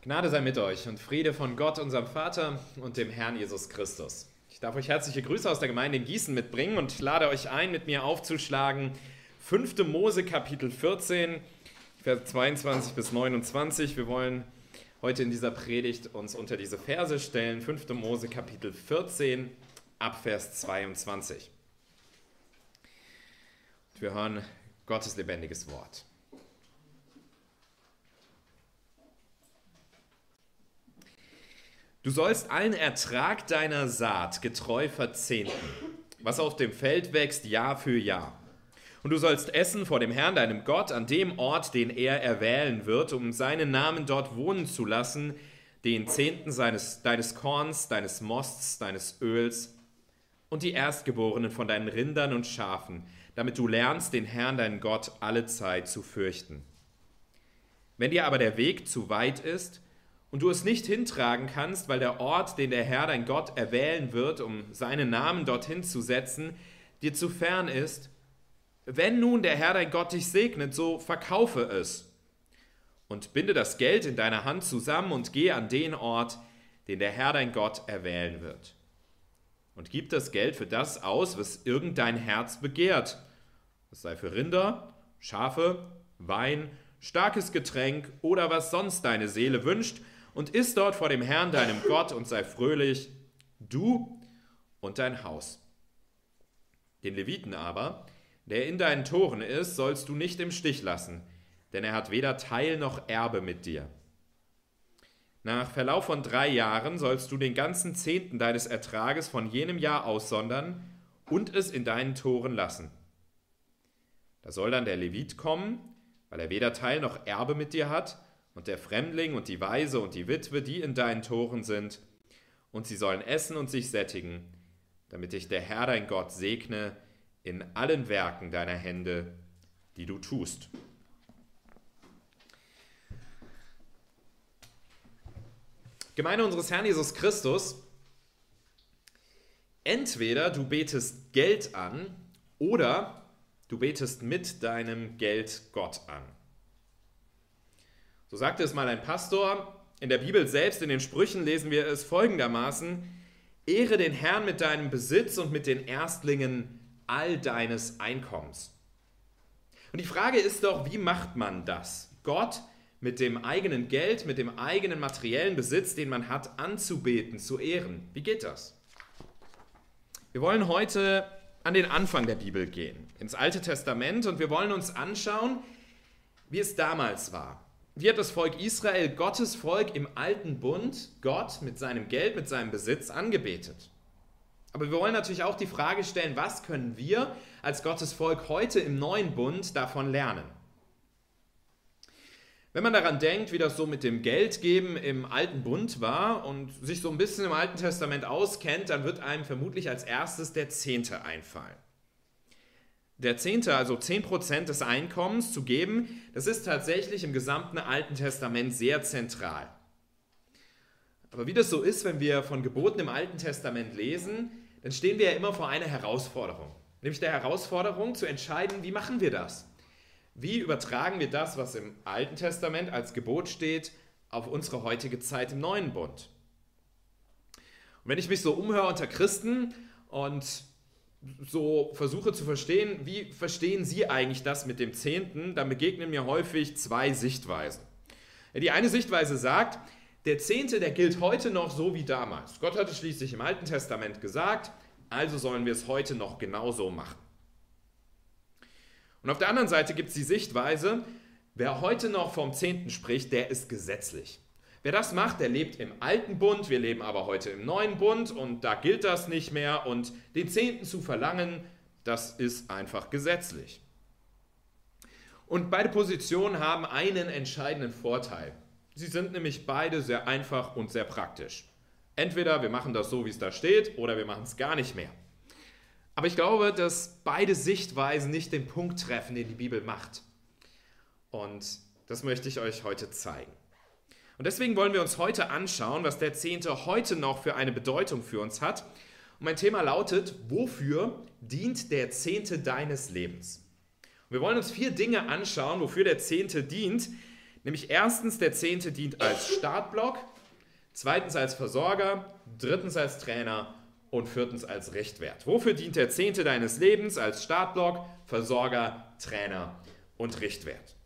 Gnade sei mit euch und Friede von Gott, unserem Vater und dem Herrn Jesus Christus. Ich darf euch herzliche Grüße aus der Gemeinde in Gießen mitbringen und lade euch ein, mit mir aufzuschlagen 5. Mose Kapitel 14, Vers 22 bis 29. Wir wollen heute in dieser Predigt uns unter diese Verse stellen. 5. Mose Kapitel 14 ab Vers 22. Wir hören Gottes lebendiges Wort. Du sollst allen Ertrag deiner Saat getreu verzehnten, was auf dem Feld wächst Jahr für Jahr. Und du sollst essen vor dem Herrn, deinem Gott, an dem Ort, den er erwählen wird, um seinen Namen dort wohnen zu lassen, den Zehnten deines Korns, deines Mosts, deines Öls und die Erstgeborenen von deinen Rindern und Schafen, damit du lernst, den Herrn, deinen Gott, alle Zeit zu fürchten. Wenn dir aber der Weg zu weit ist, und du es nicht hintragen kannst, weil der Ort, den der Herr dein Gott erwählen wird, um seinen Namen dorthin zu setzen, dir zu fern ist, wenn nun der Herr dein Gott dich segnet, so verkaufe es und binde das Geld in deiner Hand zusammen und gehe an den Ort, den der Herr dein Gott erwählen wird. Und gib das Geld für das aus, was irgendein Herz begehrt. Es sei für Rinder, Schafe, Wein, starkes Getränk oder was sonst deine Seele wünscht, und iss dort vor dem Herrn, deinem Gott, und sei fröhlich, du und dein Haus. Den Leviten aber, der in deinen Toren ist, sollst du nicht im Stich lassen, denn er hat weder Teil noch Erbe mit dir. Nach Verlauf von 3 Jahren sollst du den ganzen Zehnten deines Ertrages von jenem Jahr aussondern und es in deinen Toren lassen. Da soll dann der Levit kommen, weil er weder Teil noch Erbe mit dir hat, und der Fremdling und die Waise und die Witwe, die in deinen Toren sind, und sie sollen essen und sich sättigen, damit dich der Herr dein Gott segne in allen Werken deiner Hände, die du tust. Gemeinde unseres Herrn Jesus Christus, entweder du betest Geld an oder du betest mit deinem Geld Gott an. So sagte es mal ein Pastor. In der Bibel selbst, in den Sprüchen, lesen wir es folgendermaßen: Ehre den Herrn mit deinem Besitz und mit den Erstlingen all deines Einkommens. Und die Frage ist doch, wie macht man das? Gott mit dem eigenen Geld, mit dem eigenen materiellen Besitz, den man hat, anzubeten, zu ehren. Wie geht das? Wir wollen heute an den Anfang der Bibel gehen, ins Alte Testament, und wir wollen uns anschauen, wie es damals war. Wie hat das Volk Israel, Gottes Volk im Alten Bund, Gott mit seinem Geld, mit seinem Besitz angebetet? Aber wir wollen natürlich auch die Frage stellen, was können wir als Gottes Volk heute im Neuen Bund davon lernen? Wenn man daran denkt, wie das so mit dem Geldgeben im Alten Bund war und sich so ein bisschen im Alten Testament auskennt, dann wird einem vermutlich als erstes der Zehnte einfallen. Der Zehnte, also 10% des Einkommens zu geben, das ist tatsächlich im gesamten Alten Testament sehr zentral. Aber wie das so ist, wenn wir von Geboten im Alten Testament lesen, dann stehen wir ja immer vor einer Herausforderung. Nämlich der Herausforderung zu entscheiden, wie machen wir das? Wie übertragen wir das, was im Alten Testament als Gebot steht, auf unsere heutige Zeit im Neuen Bund? Und wenn ich mich so umhöre unter Christen und so versuche zu verstehen, wie verstehen Sie eigentlich das mit dem Zehnten, dann begegnen mir häufig 2 Sichtweisen. Die eine Sichtweise sagt, der Zehnte, der gilt heute noch so wie damals. Gott hatte schließlich im Alten Testament gesagt, also sollen wir es heute noch genauso machen. Und auf der anderen Seite gibt es die Sichtweise, wer heute noch vom Zehnten spricht, der ist gesetzlich. Wer das macht, der lebt im Alten Bund, wir leben aber heute im Neuen Bund und da gilt das nicht mehr, und den Zehnten zu verlangen, das ist einfach gesetzlich. Und beide Positionen haben einen entscheidenden Vorteil. Sie sind nämlich beide sehr einfach und sehr praktisch. Entweder wir machen das so, wie es da steht, oder wir machen es gar nicht mehr. Aber ich glaube, dass beide Sichtweisen nicht den Punkt treffen, den die Bibel macht. Und das möchte ich euch heute zeigen. Und deswegen wollen wir uns heute anschauen, was der Zehnte heute noch für eine Bedeutung für uns hat. Und mein Thema lautet: Wofür dient der Zehnte deines Lebens? Und wir wollen uns 4 Dinge anschauen, wofür der Zehnte dient, Nämlich erstens, der Zehnte dient als Startblock, zweitens als Versorger, drittens als Trainer und viertens als Richtwert. Wofür dient der Zehnte deines Lebens? Als Startblock, Versorger, Trainer und Richtwert.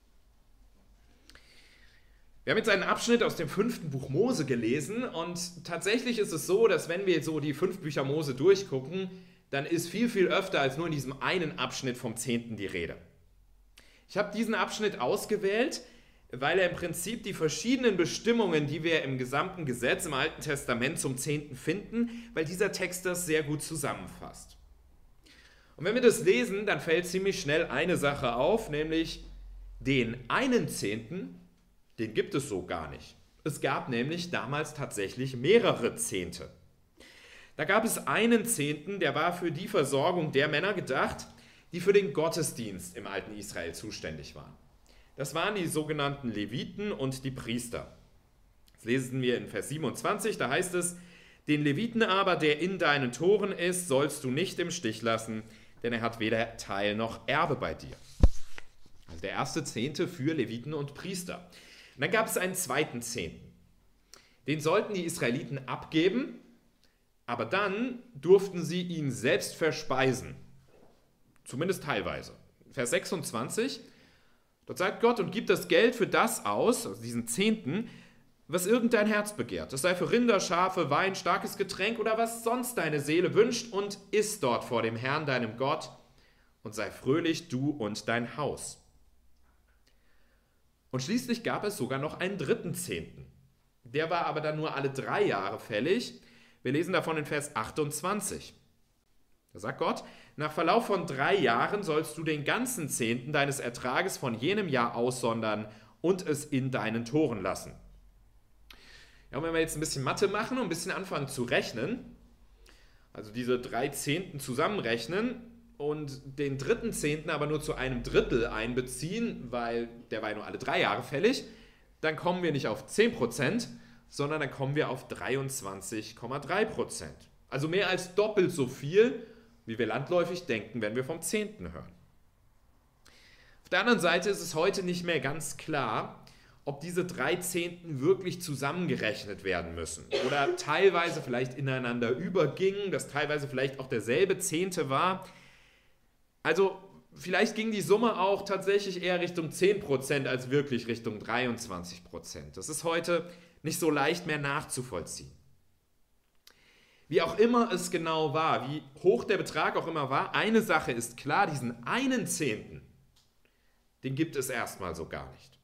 Wir haben jetzt einen Abschnitt aus dem 5. Buch Mose gelesen und tatsächlich ist es so, dass wenn wir so die 5 Bücher Mose durchgucken, dann ist viel, viel öfter als nur in diesem einen Abschnitt vom Zehnten die Rede. Ich habe diesen Abschnitt ausgewählt, weil er im Prinzip die verschiedenen Bestimmungen, die wir im gesamten Gesetz im Alten Testament zum Zehnten finden, weil dieser Text das sehr gut zusammenfasst. Und wenn wir das lesen, dann fällt ziemlich schnell eine Sache auf, nämlich den einen Zehnten, den gibt es so gar nicht. Es gab nämlich damals tatsächlich mehrere Zehnte. Da gab es einen Zehnten, der war für die Versorgung der Männer gedacht, die für den Gottesdienst im alten Israel zuständig waren. Das waren die sogenannten Leviten und die Priester. Das lesen wir in Vers 27, da heißt es, den Leviten aber, der in deinen Toren ist, sollst du nicht im Stich lassen, denn er hat weder Teil noch Erbe bei dir. Also der erste Zehnte für Leviten und Priester. Und dann gab es einen zweiten Zehnten. Den sollten die Israeliten abgeben, aber dann durften sie ihn selbst verspeisen. Zumindest teilweise. Vers 26, dort sagt Gott, und gib das Geld für das aus, also diesen Zehnten, was irgendein Herz begehrt. Es sei für Rinder, Schafe, Wein, starkes Getränk oder was sonst deine Seele wünscht und iss dort vor dem Herrn, deinem Gott, und sei fröhlich, du und dein Haus. Und schließlich gab es sogar noch einen dritten Zehnten. Der war aber dann nur alle 3 Jahre fällig. Wir lesen davon in Vers 28. Da sagt Gott, nach Verlauf von 3 Jahren sollst du den ganzen Zehnten deines Ertrages von jenem Jahr aussondern und es in deinen Toren lassen. Ja, und wenn wir jetzt ein bisschen Mathe machen und ein bisschen anfangen zu rechnen, also diese 3 Zehnten zusammenrechnen und den dritten Zehnten aber nur zu einem Drittel einbeziehen, weil der war ja nur alle 3 Jahre fällig, dann kommen wir nicht auf 10%, sondern dann kommen wir auf 23,3%. Also mehr als doppelt so viel, wie wir landläufig denken, wenn wir vom Zehnten hören. Auf der anderen Seite ist es heute nicht mehr ganz klar, ob diese 3 Zehnten wirklich zusammengerechnet werden müssen oder teilweise vielleicht ineinander übergingen, dass teilweise vielleicht auch derselbe Zehnte war. Also vielleicht ging die Summe auch tatsächlich eher Richtung 10% als wirklich Richtung 23%. Das ist heute nicht so leicht mehr nachzuvollziehen. Wie auch immer es genau war, wie hoch der Betrag auch immer war, eine Sache ist klar, diesen einen Zehnten, den gibt es erstmal so gar nicht.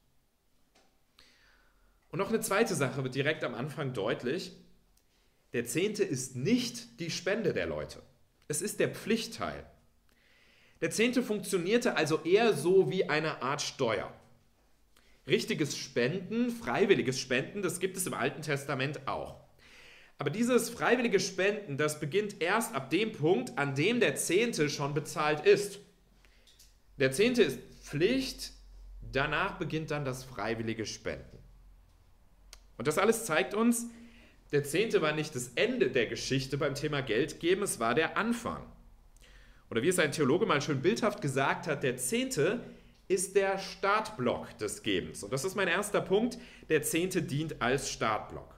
Und noch eine zweite Sache wird direkt am Anfang deutlich. Der Zehnte ist nicht die Spende der Leute. Es ist der Pflichtteil. Der Zehnte funktionierte also eher so wie eine Art Steuer. Richtiges Spenden, freiwilliges Spenden, das gibt es im Alten Testament auch. Aber dieses freiwillige Spenden, das beginnt erst ab dem Punkt, an dem der Zehnte schon bezahlt ist. Der Zehnte ist Pflicht, danach beginnt dann das freiwillige Spenden. Und das alles zeigt uns, der Zehnte war nicht das Ende der Geschichte beim Thema Geld geben, es war der Anfang. Oder wie es ein Theologe mal schön bildhaft gesagt hat, der Zehnte ist der Startblock des Gebens. Und das ist mein erster Punkt, der Zehnte dient als Startblock.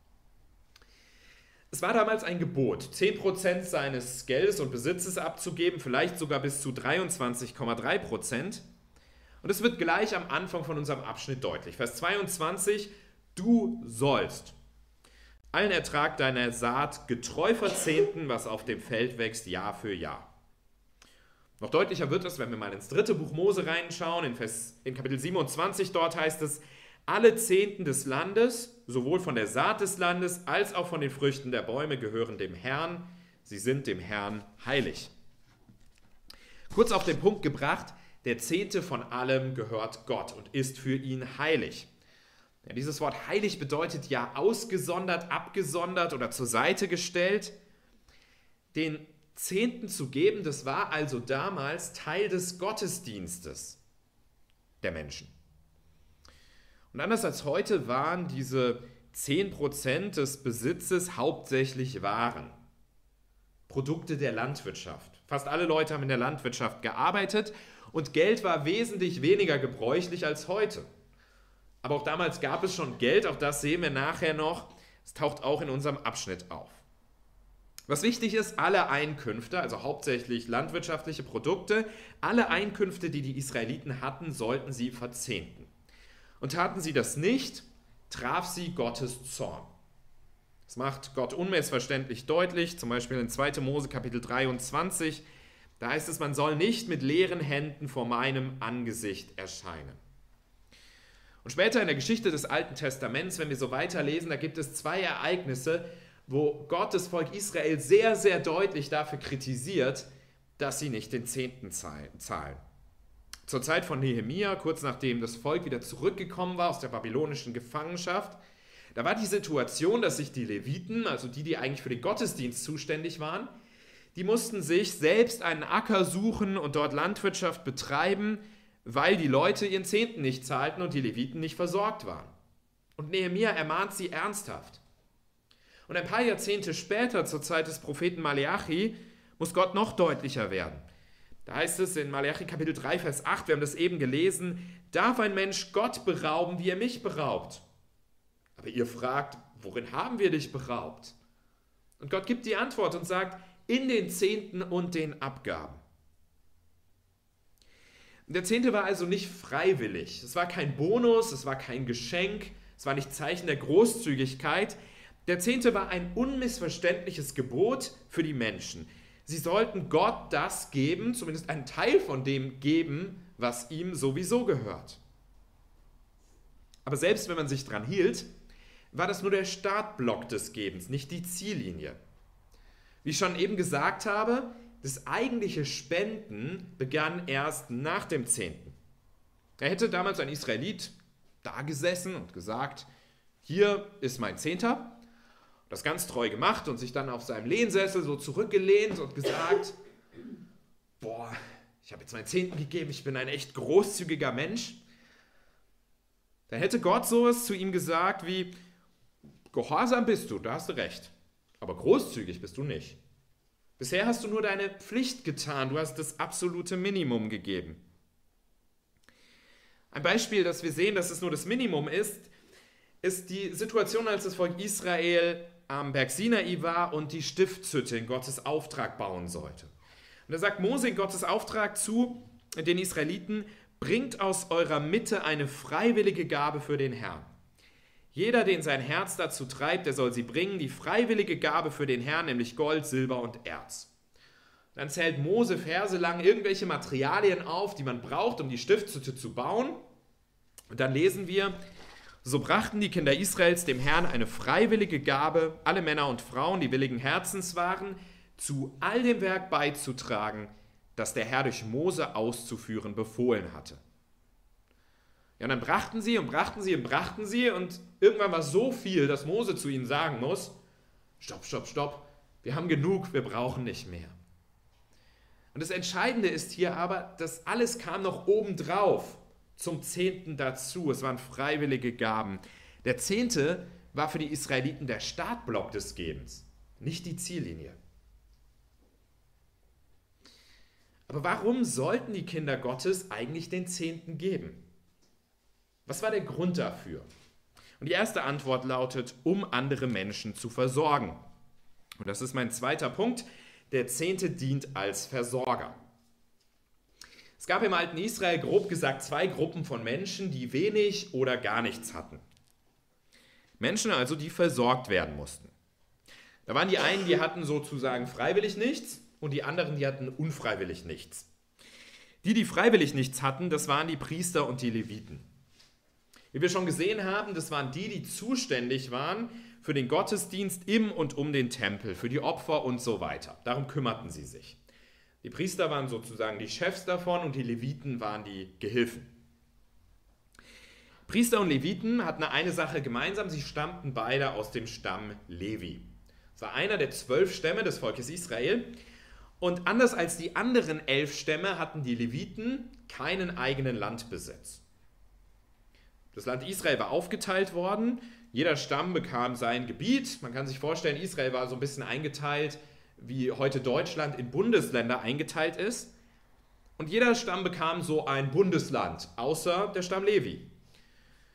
Es war damals ein Gebot, 10% seines Geldes und Besitzes abzugeben, vielleicht sogar bis zu 23,3%. Und es wird gleich am Anfang von unserem Abschnitt deutlich. Vers 22, du sollst allen Ertrag deiner Saat getreu verzehnten, was auf dem Feld wächst, Jahr für Jahr. Noch deutlicher wird es, wenn wir mal ins 3. Buch Mose reinschauen, in Kapitel 27, dort heißt es, alle Zehnten des Landes, sowohl von der Saat des Landes als auch von den Früchten der Bäume, gehören dem Herrn, sie sind dem Herrn heilig. Kurz auf den Punkt gebracht, der Zehnte von allem gehört Gott und ist für ihn heilig. Ja, dieses Wort heilig bedeutet ja ausgesondert, abgesondert oder zur Seite gestellt. Den Zehnten zu geben, das war also damals Teil des Gottesdienstes der Menschen. Und anders als heute waren diese 10% des Besitzes hauptsächlich Waren, Produkte der Landwirtschaft. Fast alle Leute haben in der Landwirtschaft gearbeitet und Geld war wesentlich weniger gebräuchlich als heute. Aber auch damals gab es schon Geld, auch das sehen wir nachher noch. Es taucht auch in unserem Abschnitt auf. Was wichtig ist, alle Einkünfte, also hauptsächlich landwirtschaftliche Produkte, alle Einkünfte, die die Israeliten hatten, sollten sie verzehnten. Und taten sie das nicht, traf sie Gottes Zorn. Das macht Gott unmissverständlich deutlich, zum Beispiel in 2. Mose Kapitel 23, da heißt es, man soll nicht mit leeren Händen vor meinem Angesicht erscheinen. Und später in der Geschichte des Alten Testaments, wenn wir so weiterlesen, da gibt es 2 Ereignisse, wo Gott das Volk Israel sehr, sehr deutlich dafür kritisiert, dass sie nicht den Zehnten zahlen. Zur Zeit von Nehemia, kurz nachdem das Volk wieder zurückgekommen war aus der babylonischen Gefangenschaft, da war die Situation, dass sich die Leviten, also die eigentlich für den Gottesdienst zuständig waren, die mussten sich selbst einen Acker suchen und dort Landwirtschaft betreiben, weil die Leute ihren Zehnten nicht zahlten und die Leviten nicht versorgt waren. Und Nehemia ermahnt sie ernsthaft. Und ein paar Jahrzehnte später, zur Zeit des Propheten Maleachi, muss Gott noch deutlicher werden. Da heißt es in Maleachi Kapitel 3, Vers 8, wir haben das eben gelesen, darf ein Mensch Gott berauben, wie er mich beraubt? Aber ihr fragt, worin haben wir dich beraubt? Und Gott gibt die Antwort und sagt, in den Zehnten und den Abgaben. Der Zehnte war also nicht freiwillig. Es war kein Bonus, es war kein Geschenk, es war nicht Zeichen der Großzügigkeit. Der Zehnte war ein unmissverständliches Gebot für die Menschen. Sie sollten Gott das geben, zumindest einen Teil von dem geben, was ihm sowieso gehört. Aber selbst wenn man sich dran hielt, war das nur der Startblock des Gebens, nicht die Ziellinie. Wie ich schon eben gesagt habe, das eigentliche Spenden begann erst nach dem Zehnten. Er hätte damals ein Israelit da gesessen und gesagt, hier ist mein Zehnter, das ganz treu gemacht und sich dann auf seinem Lehnsessel so zurückgelehnt und gesagt, boah, ich habe jetzt meinen Zehnten gegeben, ich bin ein echt großzügiger Mensch. Dann hätte Gott sowas zu ihm gesagt wie, gehorsam bist du, da hast du recht, aber großzügig bist du nicht. Bisher hast du nur deine Pflicht getan, du hast das absolute Minimum gegeben. Ein Beispiel, dass wir sehen, dass es nur das Minimum ist die Situation, als das Volk Israel am Berg Sinai war und die Stiftshütte in Gottes Auftrag bauen sollte. Und da sagt Mose in Gottes Auftrag zu den Israeliten, bringt aus eurer Mitte eine freiwillige Gabe für den Herrn. Jeder, den sein Herz dazu treibt, der soll sie bringen, die freiwillige Gabe für den Herrn, nämlich Gold, Silber und Erz. Dann zählt Mose verselang irgendwelche Materialien auf, die man braucht, um die Stiftshütte zu bauen. Und dann lesen wir, so brachten die Kinder Israels dem Herrn eine freiwillige Gabe, alle Männer und Frauen, die willigen Herzens waren, zu all dem Werk beizutragen, das der Herr durch Mose auszuführen befohlen hatte. Ja, und dann brachten sie und irgendwann war so viel, dass Mose zu ihnen sagen muss, stopp, wir haben genug, wir brauchen nicht mehr. Und das Entscheidende ist hier aber, das alles kam noch obendrauf zum Zehnten dazu. Es waren freiwillige Gaben. Der Zehnte war für die Israeliten der Startblock des Gebens, nicht die Ziellinie. Aber warum sollten die Kinder Gottes eigentlich den Zehnten geben? Was war der Grund dafür? Und die erste Antwort lautet, um andere Menschen zu versorgen. Und das ist mein zweiter Punkt. Der Zehnte dient als Versorger. Es gab im alten Israel grob gesagt 2 Gruppen von Menschen, die wenig oder gar nichts hatten. Menschen also, die versorgt werden mussten. Da waren die einen, die hatten sozusagen freiwillig nichts und die anderen, die hatten unfreiwillig nichts. Die freiwillig nichts hatten, das waren die Priester und die Leviten. Wie wir schon gesehen haben, das waren die zuständig waren für den Gottesdienst im und um den Tempel, für die Opfer und so weiter. Darum kümmerten sie sich. Die Priester waren sozusagen die Chefs davon und die Leviten waren die Gehilfen. Priester und Leviten hatten eine Sache gemeinsam, sie stammten beide aus dem Stamm Levi. Es war einer der 12 Stämme des Volkes Israel und anders als die anderen 11 Stämme hatten die Leviten keinen eigenen Landbesitz. Das Land Israel war aufgeteilt worden, jeder Stamm bekam sein Gebiet. Man kann sich vorstellen, Israel war so ein bisschen eingeteilt, wie heute Deutschland in Bundesländer eingeteilt ist. Und jeder Stamm bekam so ein Bundesland, außer der Stamm Levi.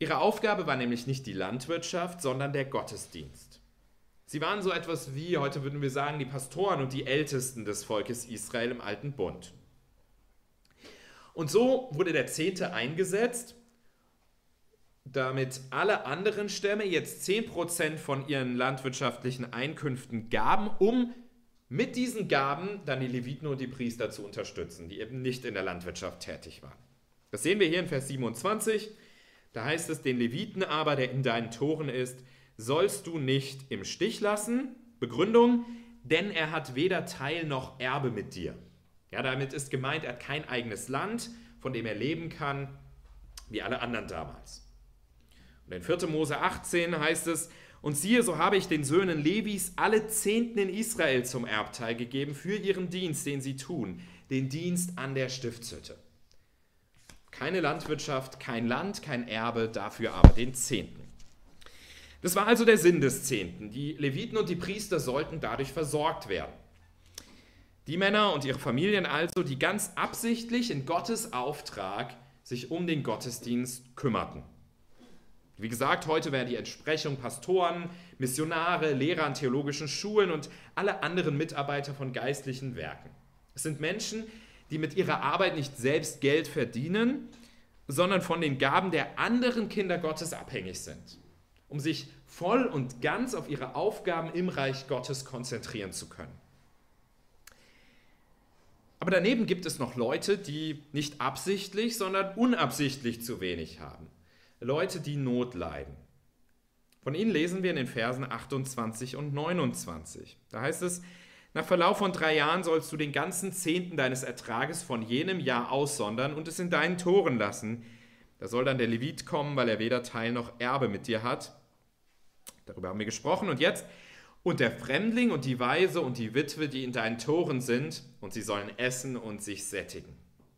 Ihre Aufgabe war nämlich nicht die Landwirtschaft, sondern der Gottesdienst. Sie waren so etwas wie, heute würden wir sagen, die Pastoren und die Ältesten des Volkes Israel im Alten Bund. Und so wurde der Zehnte eingesetzt, damit alle anderen Stämme jetzt 10% von ihren landwirtschaftlichen Einkünften gaben, um mit diesen Gaben dann die Leviten und die Priester zu unterstützen, die eben nicht in der Landwirtschaft tätig waren. Das sehen wir hier in Vers 27. Da heißt es, den Leviten aber, der in deinen Toren ist, sollst du nicht im Stich lassen. Begründung, denn er hat weder Teil noch Erbe mit dir. Ja, damit ist gemeint, er hat kein eigenes Land, von dem er leben kann, wie alle anderen damals. Und in 4. Mose 18 heißt es, und siehe, so habe ich den Söhnen Levis alle Zehnten in Israel zum Erbteil gegeben für ihren Dienst, den sie tun, den Dienst an der Stiftshütte. Keine Landwirtschaft, kein Land, kein Erbe, dafür aber den Zehnten. Das war also der Sinn des Zehnten. Die Leviten und die Priester sollten dadurch versorgt werden. Die Männer und ihre Familien also, die ganz absichtlich in Gottes Auftrag sich um den Gottesdienst kümmerten. Wie gesagt, heute wäre die Entsprechung Pastoren, Missionare, Lehrer an theologischen Schulen und alle anderen Mitarbeiter von geistlichen Werken. Es sind Menschen, die mit ihrer Arbeit nicht selbst Geld verdienen, sondern von den Gaben der anderen Kinder Gottes abhängig sind, um sich voll und ganz auf ihre Aufgaben im Reich Gottes konzentrieren zu können. Aber daneben gibt es noch Leute, die nicht absichtlich, sondern unabsichtlich zu wenig haben. Leute, die Not leiden. Von ihnen lesen wir in den Versen 28 und 29. Da heißt es, nach Verlauf von 3 Jahren sollst du den ganzen Zehnten deines Ertrages von jenem Jahr aussondern und es in deinen Toren lassen. Da soll dann der Levit kommen, weil er weder Teil noch Erbe mit dir hat. Darüber haben wir gesprochen. Und jetzt, und der Fremdling und die Waise und die Witwe, die in deinen Toren sind, und sie sollen essen und sich sättigen.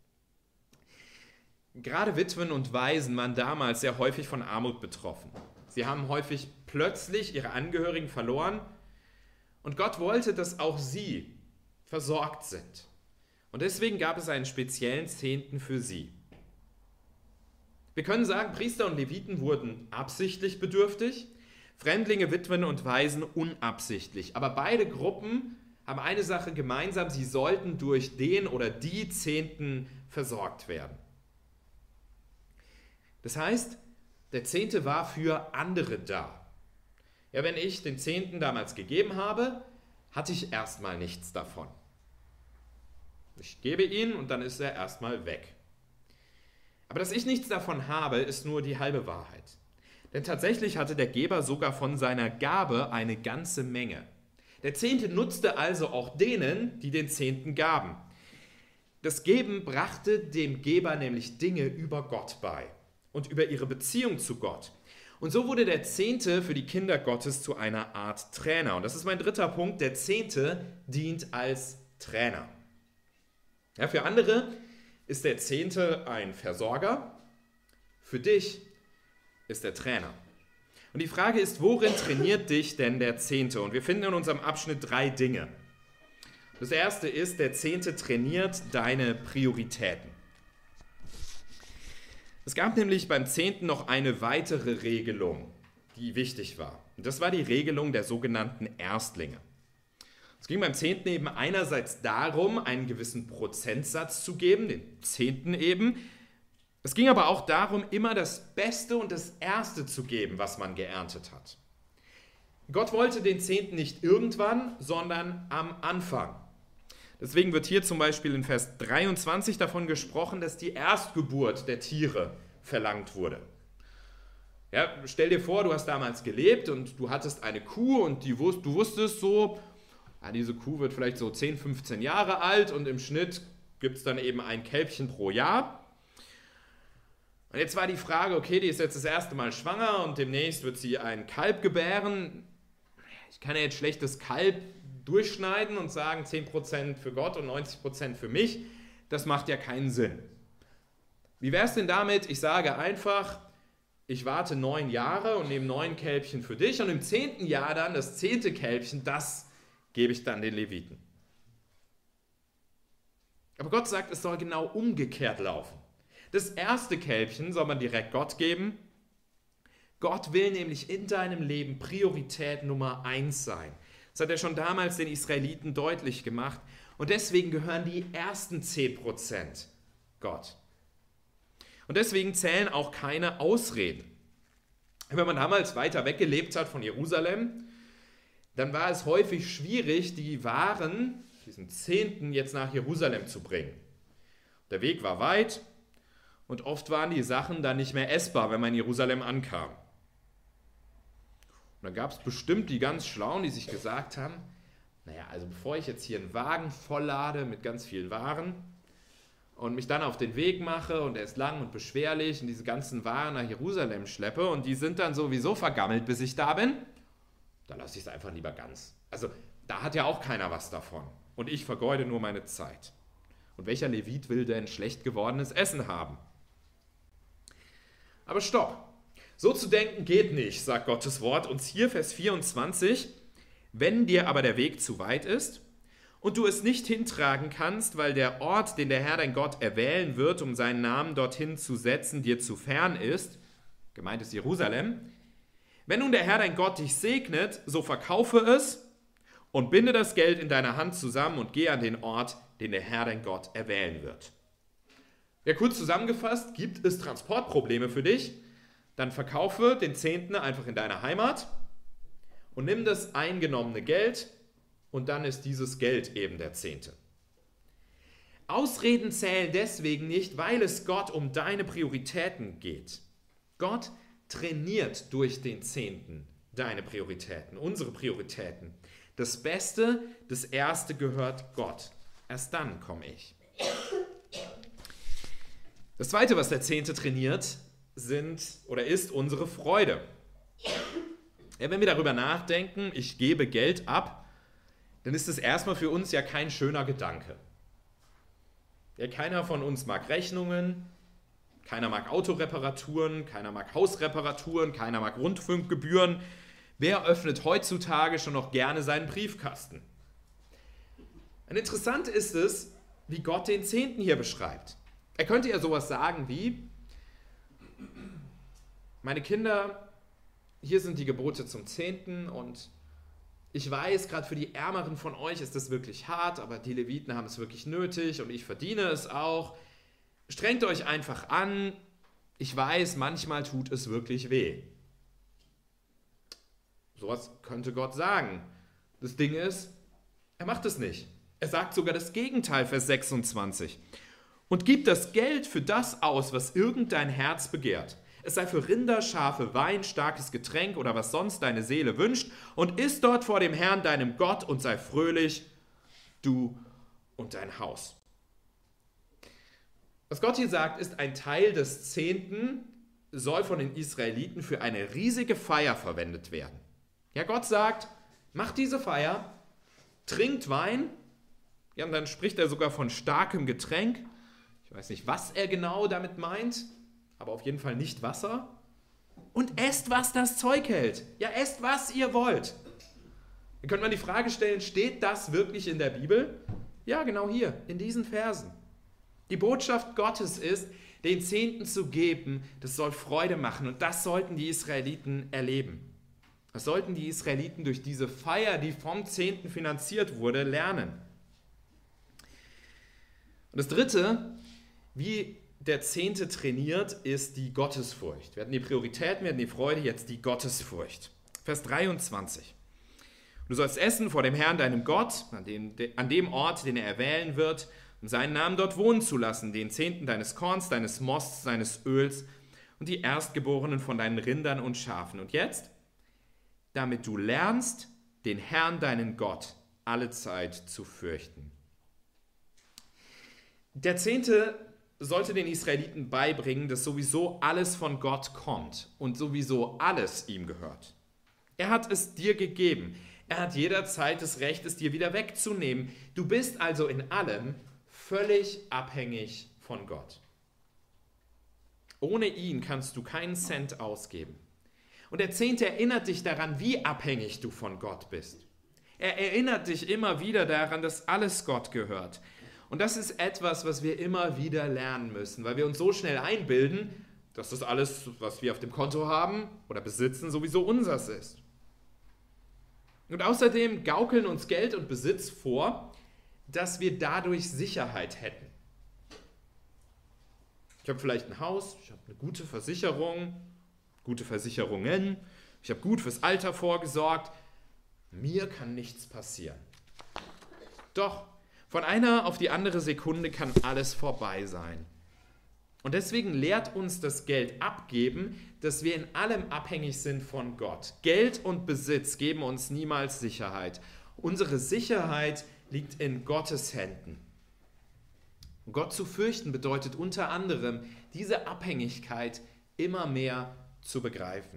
Gerade Witwen und Waisen waren damals sehr häufig von Armut betroffen. Sie haben häufig plötzlich ihre Angehörigen verloren und Gott wollte, dass auch sie versorgt sind. Und deswegen gab es einen speziellen Zehnten für sie. Wir können sagen, Priester und Leviten wurden absichtlich bedürftig, Fremdlinge, Witwen und Waisen unabsichtlich. Aber beide Gruppen haben eine Sache gemeinsam, sie sollten durch den oder die Zehnten versorgt werden. Das heißt, der Zehnte war für andere da. Ja, wenn ich den Zehnten damals gegeben habe, hatte ich erstmal nichts davon. Ich gebe ihn und dann ist er erstmal weg. Aber dass ich nichts davon habe, ist nur die halbe Wahrheit. Denn tatsächlich hatte der Geber sogar von seiner Gabe eine ganze Menge. Der Zehnte nutzte also auch denen, die den Zehnten gaben. Das Geben brachte dem Geber nämlich Dinge über Gott bei und über ihre Beziehung zu Gott. Und so wurde der Zehnte für die Kinder Gottes zu einer Art Trainer. Und das ist mein dritter Punkt, der Zehnte dient als Trainer. Ja, für andere ist der Zehnte ein Versorger, für dich ist der Trainer. Und die Frage ist, worin trainiert dich denn der Zehnte? Und wir finden in unserem Abschnitt 3 Dinge. Das erste ist, der Zehnte trainiert deine Prioritäten. Es gab nämlich beim Zehnten noch eine weitere Regelung, die wichtig war. Und das war die Regelung der sogenannten Erstlinge. Es ging beim Zehnten eben einerseits darum, einen gewissen Prozentsatz zu geben, den Zehnten eben. Es ging aber auch darum, immer das Beste und das Erste zu geben, was man geerntet hat. Gott wollte den Zehnten nicht irgendwann, sondern am Anfang. Deswegen wird hier zum Beispiel in Vers 23 davon gesprochen, dass die Erstgeburt der Tiere verlangt wurde. Ja, stell dir vor, du hast damals gelebt und du hattest eine Kuh und du wusstest so, ja, diese Kuh wird vielleicht so 10, 15 Jahre alt und im Schnitt gibt es dann eben ein Kälbchen pro Jahr. Und jetzt war die Frage, okay, die ist jetzt das erste Mal schwanger und demnächst wird sie ein Kalb gebären. Ich kann ja jetzt schlechtes Kalb durchschneiden und sagen 10% für Gott und 90% für mich. Das macht ja keinen Sinn. Wie wäre es denn damit, ich sage einfach, ich warte 9 Jahre und nehme 9 Kälbchen für dich und im 10. Jahr dann, das 10. Kälbchen, das gebe ich dann den Leviten. Aber Gott sagt, es soll genau umgekehrt laufen. Das erste Kälbchen soll man direkt Gott geben Gott will nämlich in deinem Leben Priorität Nummer 1 sein. Das hat er schon damals den Israeliten deutlich gemacht. Und deswegen gehören die ersten 10% Gott. Und deswegen zählen auch keine Ausreden. Wenn man damals weiter weg gelebt hat von Jerusalem, dann war es häufig schwierig, die Waren, diesen Zehnten, jetzt nach Jerusalem zu bringen. Der Weg war weit und oft waren die Sachen dann nicht mehr essbar, wenn man in Jerusalem ankam. Und dann gab es bestimmt die ganz Schlauen, die sich gesagt haben, naja, also bevor ich jetzt hier einen Wagen volllade mit ganz vielen Waren und mich dann auf den Weg mache und er ist lang und beschwerlich und diese ganzen Waren nach Jerusalem schleppe und die sind dann sowieso vergammelt, bis ich da bin, dann lasse ich es einfach lieber ganz. Also da hat ja auch keiner was davon. Und ich vergeude nur meine Zeit. Und welcher Levit will denn schlecht gewordenes Essen haben? Aber stopp. So zu denken geht nicht, sagt Gottes Wort uns hier, Vers 24. Wenn dir aber der Weg zu weit ist und du es nicht hintragen kannst, weil der Ort, den der Herr dein Gott erwählen wird, um seinen Namen dorthin zu setzen, dir zu fern ist, gemeint ist Jerusalem, wenn nun der Herr dein Gott dich segnet, so verkaufe es und binde das Geld in deiner Hand zusammen und geh an den Ort, den der Herr dein Gott erwählen wird. Ja, kurz zusammengefasst, gibt es Transportprobleme für dich, dann verkaufe den Zehnten einfach in deiner Heimat und nimm das eingenommene Geld und dann ist dieses Geld eben der Zehnte. Ausreden zählen deswegen nicht, weil es Gott um deine Prioritäten geht. Gott trainiert durch den Zehnten deine Prioritäten, unsere Prioritäten. Das Beste, das Erste gehört Gott. Erst dann komme ich. Das Zweite, was der Zehnte trainiert, ist unsere Freude. Ja, wenn wir darüber nachdenken, ich gebe Geld ab, dann ist es erstmal für uns ja kein schöner Gedanke. Ja, keiner von uns mag Rechnungen, keiner mag Autoreparaturen, keiner mag Hausreparaturen, keiner mag Rundfunkgebühren. Wer öffnet heutzutage schon noch gerne seinen Briefkasten? Und interessant ist es, wie Gott den Zehnten hier beschreibt. Er könnte ja sowas sagen wie, meine Kinder, hier sind die Gebote zum Zehnten und ich weiß, gerade für die Ärmeren von euch ist das wirklich hart, aber die Leviten haben es wirklich nötig und ich verdiene es auch. Strengt euch einfach an. Ich weiß, manchmal tut es wirklich weh. Sowas könnte Gott sagen. Das Ding ist, er macht es nicht. Er sagt sogar das Gegenteil, Vers 26. Und gib das Geld für das aus, was irgendein Herz begehrt. Es sei für Rinder, Schafe, Wein, starkes Getränk oder was sonst deine Seele wünscht und iss dort vor dem Herrn, deinem Gott, und sei fröhlich, du und dein Haus. Was Gott hier sagt, ist, ein Teil des Zehnten soll von den Israeliten für eine riesige Feier verwendet werden. Ja, Gott sagt, macht diese Feier, trinkt Wein, ja, und dann spricht er sogar von starkem Getränk. Ich weiß nicht, was er genau damit meint, aber auf jeden Fall nicht Wasser. Und esst, was das Zeug hält. Ja, esst, was ihr wollt. Dann könnte man die Frage stellen, steht das wirklich in der Bibel? Ja, genau hier, in diesen Versen. Die Botschaft Gottes ist, den Zehnten zu geben, das soll Freude machen und das sollten die Israeliten erleben. Das sollten die Israeliten durch diese Feier, die vom Zehnten finanziert wurde, lernen. Und das Dritte, wie der Zehnte trainiert, ist die Gottesfurcht. Wir hatten die Prioritäten, wir hatten die Freude, jetzt die Gottesfurcht. Vers 23. Du sollst essen vor dem Herrn, deinem Gott, an dem Ort, den er erwählen wird, um seinen Namen dort wohnen zu lassen, den Zehnten deines Korns, deines Mosts, deines Öls und die Erstgeborenen von deinen Rindern und Schafen. Und jetzt, damit du lernst, den Herrn, deinen Gott, alle Zeit zu fürchten. Der Zehnte sollte den Israeliten beibringen, dass sowieso alles von Gott kommt und sowieso alles ihm gehört. Er hat es dir gegeben. Er hat jederzeit das Recht, es dir wieder wegzunehmen. Du bist also in allem völlig abhängig von Gott. Ohne ihn kannst du keinen Cent ausgeben. Und der Zehnte erinnert dich daran, wie abhängig du von Gott bist. Er erinnert dich immer wieder daran, dass alles Gott gehört. Und das ist etwas, was wir immer wieder lernen müssen, weil wir uns so schnell einbilden, dass das alles, was wir auf dem Konto haben oder besitzen, sowieso unseres ist. Und außerdem gaukeln uns Geld und Besitz vor, dass wir dadurch Sicherheit hätten. Ich habe vielleicht ein Haus, ich habe eine gute Versicherung, gute Versicherungen, ich habe gut fürs Alter vorgesorgt, mir kann nichts passieren. Doch, von einer auf die andere Sekunde kann alles vorbei sein. Und deswegen lehrt uns das Geld abgeben, dass wir in allem abhängig sind von Gott. Geld und Besitz geben uns niemals Sicherheit. Unsere Sicherheit liegt in Gottes Händen. Gott zu fürchten bedeutet unter anderem, diese Abhängigkeit immer mehr zu begreifen.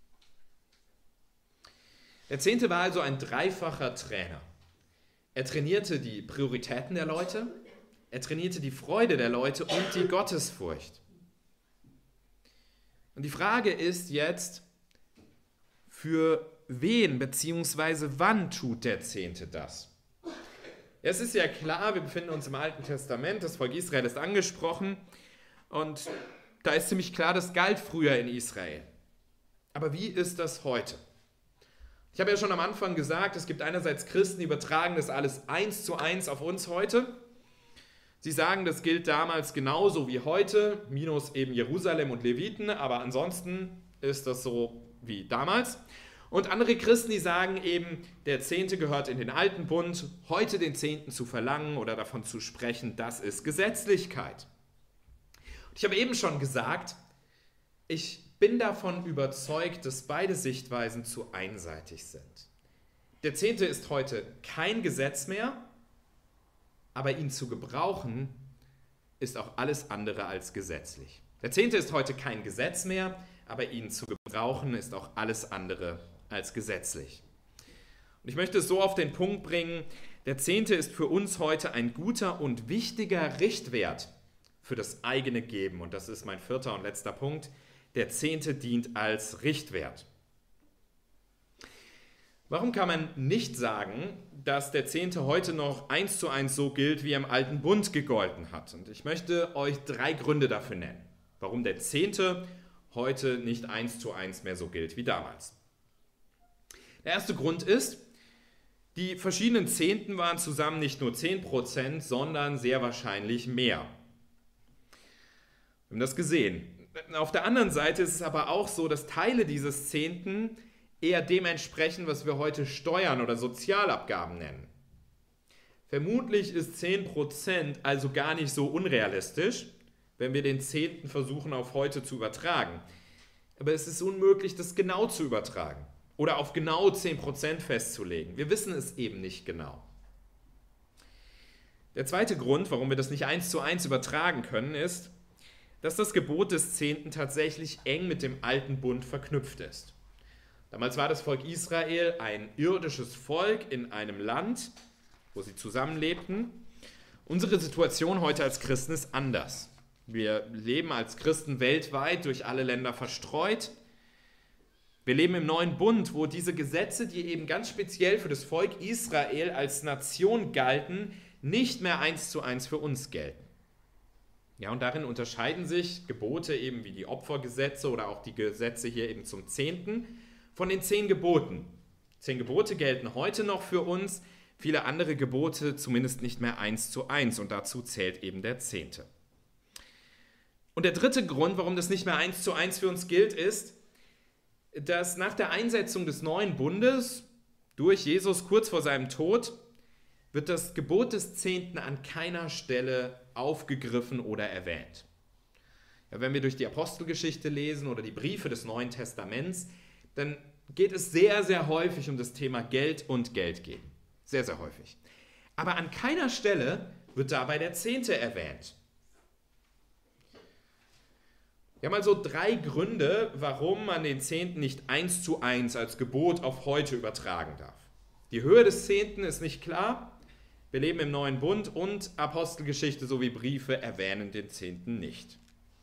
Der Zehnte war also ein dreifacher Trainer. Er trainierte die Prioritäten der Leute, er trainierte die Freude der Leute und die Gottesfurcht. Und die Frage ist jetzt, für wen bzw. wann tut der Zehnte das? Es ist ja klar, wir befinden uns im Alten Testament, das Volk Israel ist angesprochen und da ist ziemlich klar, das galt früher in Israel. Aber wie ist das heute? Ich habe ja schon am Anfang gesagt, es gibt einerseits Christen, die übertragen das alles 1:1 auf uns heute. Sie sagen, das gilt damals genauso wie heute, minus eben Jerusalem und Leviten, aber ansonsten ist das so wie damals. Und andere Christen, die sagen eben, der Zehnte gehört in den alten Bund, heute den Zehnten zu verlangen oder davon zu sprechen, das ist Gesetzlichkeit. Und ich habe eben schon gesagt, ich bin davon überzeugt, dass beide Sichtweisen zu einseitig sind. Der Zehnte ist heute kein Gesetz mehr, aber ihn zu gebrauchen ist auch alles andere als gesetzlich. Der Zehnte ist heute kein Gesetz mehr, aber ihn zu gebrauchen ist auch alles andere als gesetzlich. Und ich möchte es so auf den Punkt bringen, der Zehnte ist für uns heute ein guter und wichtiger Richtwert für das eigene Geben. Und das ist mein vierter und letzter Punkt. Der Zehnte dient als Richtwert. Warum kann man nicht sagen, dass der Zehnte heute noch 1:1 so gilt, wie er im alten Bund gegolten hat? Und ich möchte euch 3 Gründe dafür nennen, warum der Zehnte heute nicht 1:1 mehr so gilt wie damals. Der erste Grund ist, die verschiedenen Zehnten waren zusammen nicht nur 10%, sondern sehr wahrscheinlich mehr. Wir haben das gesehen. Auf der anderen Seite ist es aber auch so, dass Teile dieses Zehnten eher dem entsprechen, was wir heute Steuern oder Sozialabgaben nennen. Vermutlich ist 10% also gar nicht so unrealistisch, wenn wir den Zehnten versuchen auf heute zu übertragen. Aber es ist unmöglich, das genau zu übertragen oder auf genau 10% festzulegen. Wir wissen es eben nicht genau. Der zweite Grund, warum wir das nicht 1:1 übertragen können, ist, dass das Gebot des Zehnten tatsächlich eng mit dem alten Bund verknüpft ist. Damals war das Volk Israel ein irdisches Volk in einem Land, wo sie zusammenlebten. Unsere Situation heute als Christen ist anders. Wir leben als Christen weltweit durch alle Länder verstreut. Wir leben im neuen Bund, wo diese Gesetze, die eben ganz speziell für das Volk Israel als Nation galten, nicht mehr 1:1 für uns gelten. Ja, und darin unterscheiden sich Gebote eben wie die Opfergesetze oder auch die Gesetze hier eben zum Zehnten von den 10 Geboten. 10 Gebote gelten heute noch für uns, viele andere Gebote zumindest nicht mehr 1:1 und dazu zählt eben der Zehnte. Und der dritte Grund, warum das nicht mehr 1:1 für uns gilt, ist, dass nach der Einsetzung des neuen Bundes durch Jesus kurz vor seinem Tod wird das Gebot des Zehnten an keiner Stelle aufgegriffen oder erwähnt. Ja, wenn wir durch die Apostelgeschichte lesen oder die Briefe des Neuen Testaments, dann geht es sehr, sehr häufig um das Thema Geld und Geld geben. Sehr, sehr häufig. Aber an keiner Stelle wird dabei der Zehnte erwähnt. Wir haben also 3 Gründe, warum man den Zehnten nicht 1:1 als Gebot auf heute übertragen darf. Die Höhe des Zehnten ist nicht klar. Wir leben im neuen Bund und Apostelgeschichte sowie Briefe erwähnen den Zehnten nicht.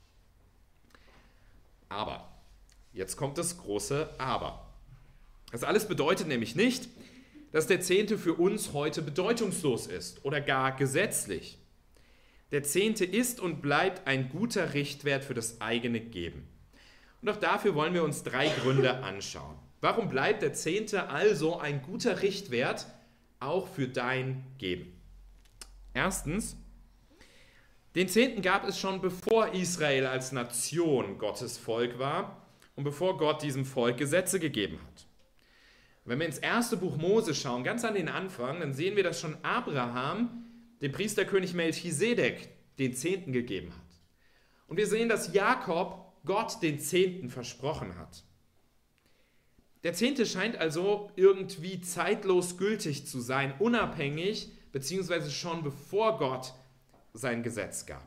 Aber, jetzt kommt das große Aber. Das alles bedeutet nämlich nicht, dass der Zehnte für uns heute bedeutungslos ist oder gar gesetzlich. Der Zehnte ist und bleibt ein guter Richtwert für das eigene Geben. Und auch dafür wollen wir uns 3 Gründe anschauen. Warum bleibt der Zehnte also ein guter Richtwert auch für dein Geben? Erstens, den Zehnten gab es schon bevor Israel als Nation Gottes Volk war und bevor Gott diesem Volk Gesetze gegeben hat. Wenn wir ins erste Buch Mose schauen, ganz an den Anfang, dann sehen wir, dass schon Abraham dem Priesterkönig Melchisedek den Zehnten gegeben hat. Und wir sehen, dass Jakob Gott den Zehnten versprochen hat. Der Zehnte scheint also irgendwie zeitlos gültig zu sein, unabhängig, beziehungsweise schon bevor Gott sein Gesetz gab.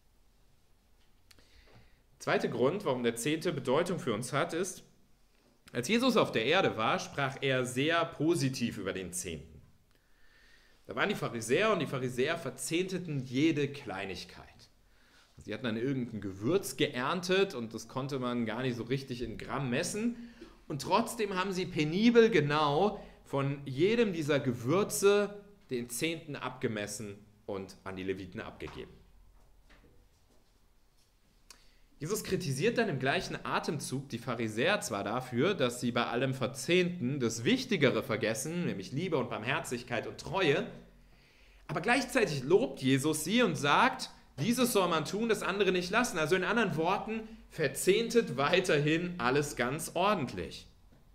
Zweiter Grund, warum der Zehnte Bedeutung für uns hat, ist, als Jesus auf der Erde war, sprach er sehr positiv über den Zehnten. Da waren die Pharisäer und die Pharisäer verzehnteten jede Kleinigkeit. Sie hatten dann irgendein Gewürz geerntet und das konnte man gar nicht so richtig in Gramm messen. Und trotzdem haben sie penibel genau von jedem dieser Gewürze den Zehnten abgemessen und an die Leviten abgegeben. Jesus kritisiert dann im gleichen Atemzug die Pharisäer zwar dafür, dass sie bei allem Verzehnten das Wichtigere vergessen, nämlich Liebe und Barmherzigkeit und Treue, aber gleichzeitig lobt Jesus sie und sagt, dieses soll man tun, das andere nicht lassen. Also in anderen Worten, verzehntet weiterhin alles ganz ordentlich.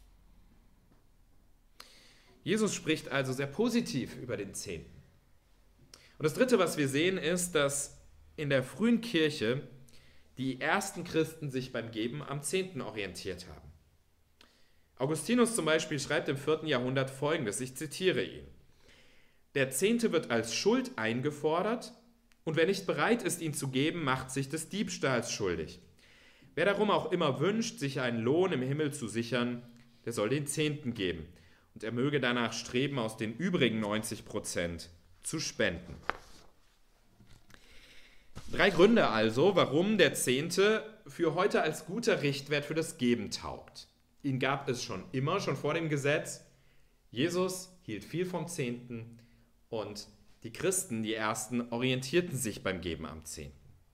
Jesus spricht also sehr positiv über den Zehnten. Und das Dritte, was wir sehen, ist, dass in der frühen Kirche die ersten Christen sich beim Geben am Zehnten orientiert haben. Augustinus zum Beispiel schreibt im 4. Jahrhundert Folgendes, ich zitiere ihn. Der Zehnte wird als Schuld eingefordert und wer nicht bereit ist, ihn zu geben, macht sich des Diebstahls schuldig. Wer darum auch immer wünscht, sich einen Lohn im Himmel zu sichern, der soll den Zehnten geben und er möge danach streben, aus den übrigen 90% zu spenden. 3 Gründe also, warum der Zehnte für heute als guter Richtwert für das Geben taugt. Ihn gab es schon immer, schon vor dem Gesetz. Jesus hielt viel vom Zehnten und die Christen, die Ersten, orientierten sich beim Geben am Zehnten.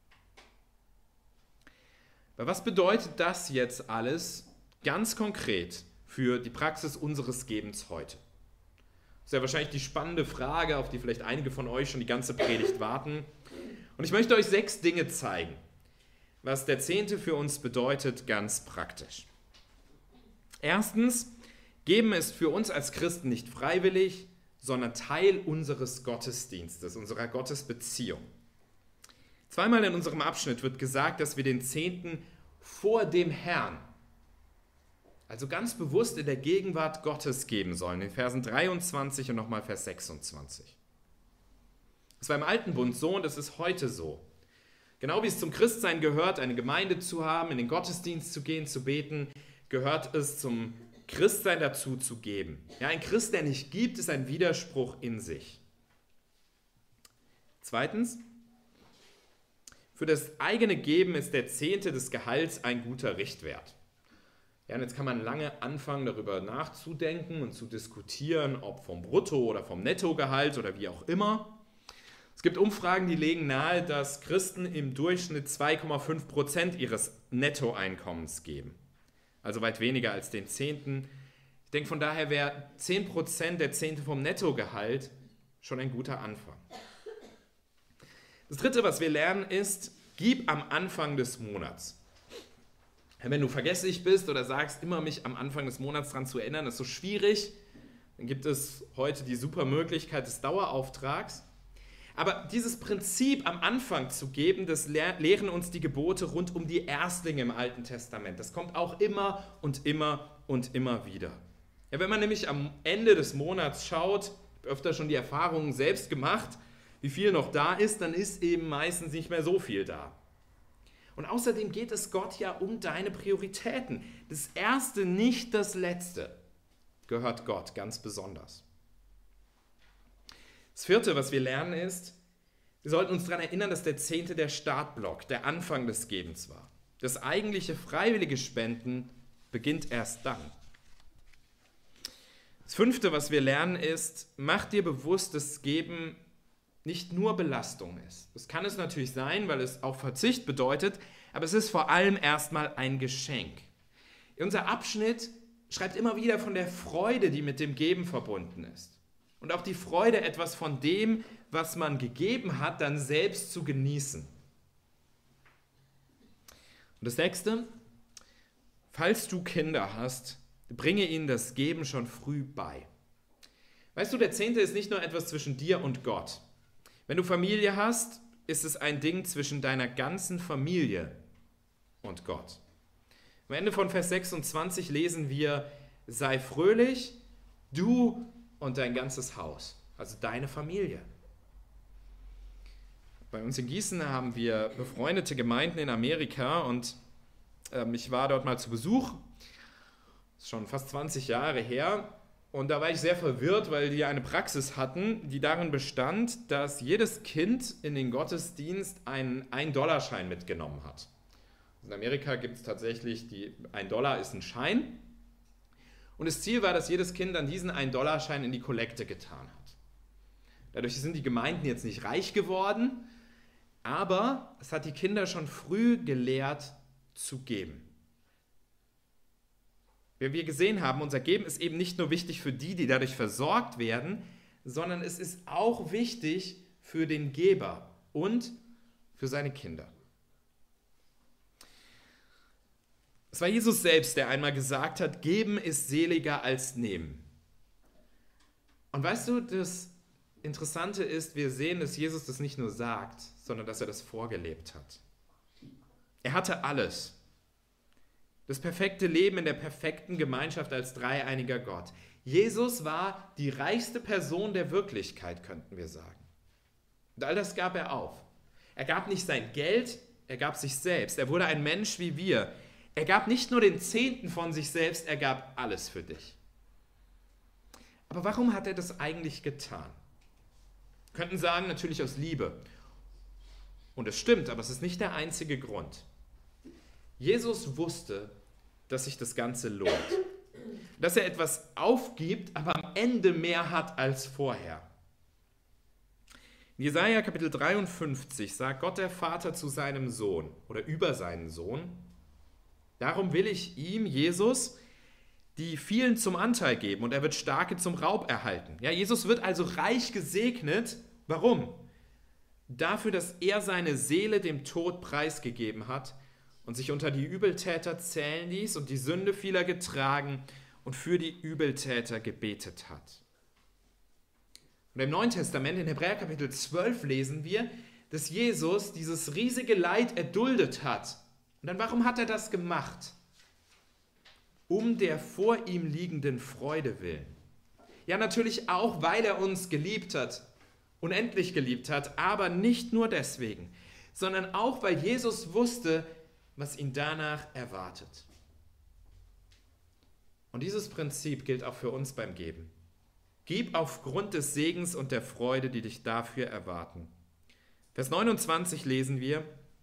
Aber was bedeutet das jetzt alles ganz konkret für die Praxis unseres Gebens heute? Das ist ja wahrscheinlich die spannende Frage, auf die vielleicht einige von euch schon die ganze Predigt warten. Und ich möchte euch 6 Dinge zeigen, was der Zehnte für uns bedeutet, ganz praktisch. Erstens, Geben ist für uns als Christen nicht freiwillig, sondern Teil unseres Gottesdienstes, unserer Gottesbeziehung. 2-mal in unserem Abschnitt wird gesagt, dass wir den Zehnten vor dem Herrn, also ganz bewusst in der Gegenwart Gottes geben sollen, in Versen 23 und nochmal Vers 26. Das war im Alten Bund so und das ist heute so. Genau wie es zum Christsein gehört, eine Gemeinde zu haben, in den Gottesdienst zu gehen, zu beten, gehört es zum Christsein dazu zu geben. Ja, ein Christ, der nicht gibt, ist ein Widerspruch in sich. Zweitens, für das eigene Geben ist der Zehnte des Gehalts ein guter Richtwert. Ja, und jetzt kann man lange anfangen, darüber nachzudenken und zu diskutieren, ob vom Brutto- oder vom Nettogehalt oder wie auch immer. Es gibt Umfragen, die legen nahe, dass Christen im Durchschnitt 2,5% ihres Nettoeinkommens geben. Also weit weniger als den Zehnten. Ich denke, von daher wäre 10% der Zehnte vom Nettogehalt schon ein guter Anfang. Das Dritte, was wir lernen, ist, gib am Anfang des Monats. Wenn du vergesslich bist oder sagst, immer mich am Anfang des Monats daran zu erinnern, ist so schwierig, dann gibt es heute die super Möglichkeit des Dauerauftrags. Aber dieses Prinzip am Anfang zu geben, das lehren uns die Gebote rund um die Erstlinge im Alten Testament. Das kommt auch immer und immer und immer wieder. Ja, wenn man nämlich am Ende des Monats schaut, ich habe öfter schon die Erfahrungen selbst gemacht, wie viel noch da ist, dann ist eben meistens nicht mehr so viel da. Und außerdem geht es Gott ja um deine Prioritäten. Das Erste, nicht das Letzte, gehört Gott ganz besonders. Das Vierte, was wir lernen, ist, wir sollten uns daran erinnern, dass der Zehnte der Startblock, der Anfang des Gebens war. Das eigentliche freiwillige Spenden beginnt erst dann. Das Fünfte, was wir lernen, ist, mach dir bewusst, dass Geben nicht nur Belastung ist. Das kann es natürlich sein, weil es auch Verzicht bedeutet, aber es ist vor allem erstmal ein Geschenk. Unser Abschnitt schreibt immer wieder von der Freude, die mit dem Geben verbunden ist. Und auch die Freude, etwas von dem, was man gegeben hat, dann selbst zu genießen. Und das Nächste, falls du Kinder hast, bringe ihnen das Geben schon früh bei. Weißt du, der Zehnte ist nicht nur etwas zwischen dir und Gott. Wenn du Familie hast, ist es ein Ding zwischen deiner ganzen Familie und Gott. Am Ende von Vers 26 lesen wir, sei fröhlich, du und dein ganzes Haus, also deine Familie. Bei uns in Gießen haben wir befreundete Gemeinden in Amerika und ich war dort mal zu Besuch, das ist schon fast 20 Jahre her, und da war ich sehr verwirrt, weil die eine Praxis hatten, die darin bestand, dass jedes Kind in den Gottesdienst einen $1-Schein mitgenommen hat. In Amerika gibt es tatsächlich, $1 ist ein Schein. Und das Ziel war, dass jedes Kind dann diesen $1-Schein in die Kollekte getan hat. Dadurch sind die Gemeinden jetzt nicht reich geworden, aber es hat die Kinder schon früh gelehrt zu geben. Wie wir gesehen haben, unser Geben ist eben nicht nur wichtig für die, die dadurch versorgt werden, sondern es ist auch wichtig für den Geber und für seine Kinder. Es war Jesus selbst, der einmal gesagt hat, geben ist seliger als nehmen. Und weißt du, das Interessante ist, wir sehen, dass Jesus das nicht nur sagt, sondern dass er das vorgelebt hat. Er hatte alles. Das perfekte Leben in der perfekten Gemeinschaft als dreieiniger Gott. Jesus war die reichste Person der Wirklichkeit, könnten wir sagen. Und all das gab er auf. Er gab nicht sein Geld, er gab sich selbst. Er wurde ein Mensch wie wir. Er gab nicht nur den Zehnten von sich selbst, er gab alles für dich. Aber warum hat er das eigentlich getan? Wir könnten sagen, natürlich aus Liebe. Und es stimmt, aber es ist nicht der einzige Grund. Jesus wusste, dass sich das Ganze lohnt. Dass er etwas aufgibt, aber am Ende mehr hat als vorher. In Jesaja Kapitel 53 sagt Gott der Vater zu seinem Sohn oder über seinen Sohn, darum will ich ihm, Jesus, die vielen zum Anteil geben und er wird Starke zum Raub erhalten. Ja, Jesus wird also reich gesegnet. Warum? Dafür, dass er seine Seele dem Tod preisgegeben hat und sich unter die Übeltäter zählen ließ und die Sünde vieler getragen und für die Übeltäter gebetet hat. Und im Neuen Testament, in Hebräer Kapitel 12, lesen wir, dass Jesus dieses riesige Leid erduldet hat. Und dann, warum hat er das gemacht? Um der vor ihm liegenden Freude willen. Ja, natürlich auch, weil er uns geliebt hat, unendlich geliebt hat, aber nicht nur deswegen, sondern auch, weil Jesus wusste, was ihn danach erwartet. Und dieses Prinzip gilt auch für uns beim Geben. Gib aufgrund des Segens und der Freude, die dich dafür erwarten. Vers 29 lesen wir,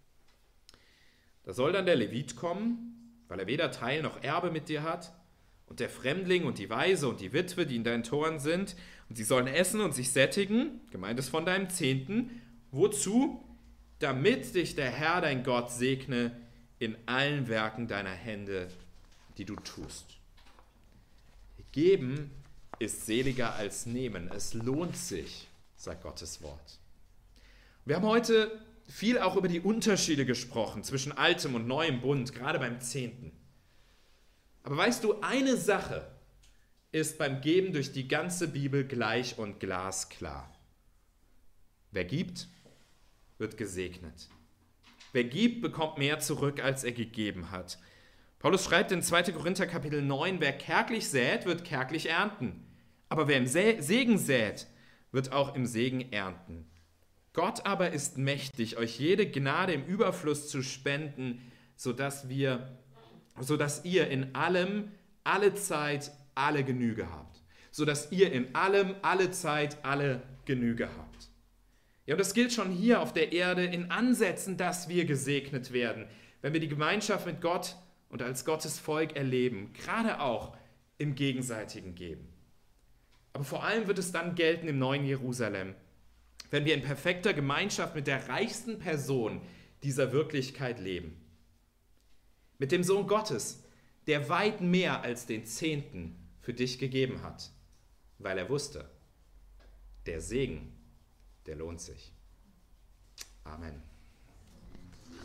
da soll dann der Levit kommen, weil er weder Teil noch Erbe mit dir hat, und der Fremdling und die Waise und die Witwe, die in deinen Toren sind, und sie sollen essen und sich sättigen, gemeint ist von deinem Zehnten, wozu? Damit dich der Herr, dein Gott, segne in allen Werken deiner Hände, die du tust. Geben ist seliger als nehmen. Es lohnt sich, sagt Gottes Wort. Wir haben heute viel auch über die Unterschiede gesprochen zwischen altem und neuem Bund, gerade beim Zehnten. Aber weißt du, eine Sache ist beim Geben durch die ganze Bibel gleich und glasklar. Wer gibt, wird gesegnet. Wer gibt, bekommt mehr zurück, als er gegeben hat. Paulus schreibt in 2. Korinther Kapitel 9, wer kärglich sät, wird kärglich ernten. Aber wer im Segen sät, wird auch im Segen ernten. Gott aber ist mächtig, euch jede Gnade im Überfluss zu spenden, sodass ihr in allem, alle Zeit, alle Genüge habt. Sodass ihr in allem, alle Zeit, alle Genüge habt. Ja, und das gilt schon hier auf der Erde in Ansätzen, dass wir gesegnet werden, wenn wir die Gemeinschaft mit Gott und als Gottes Volk erleben, gerade auch im gegenseitigen Geben. Aber vor allem wird es dann gelten im neuen Jerusalem, wenn wir in perfekter Gemeinschaft mit der reichsten Person dieser Wirklichkeit leben. Mit dem Sohn Gottes, der weit mehr als den Zehnten für dich gegeben hat, weil er wusste, der Segen, der lohnt sich. Amen.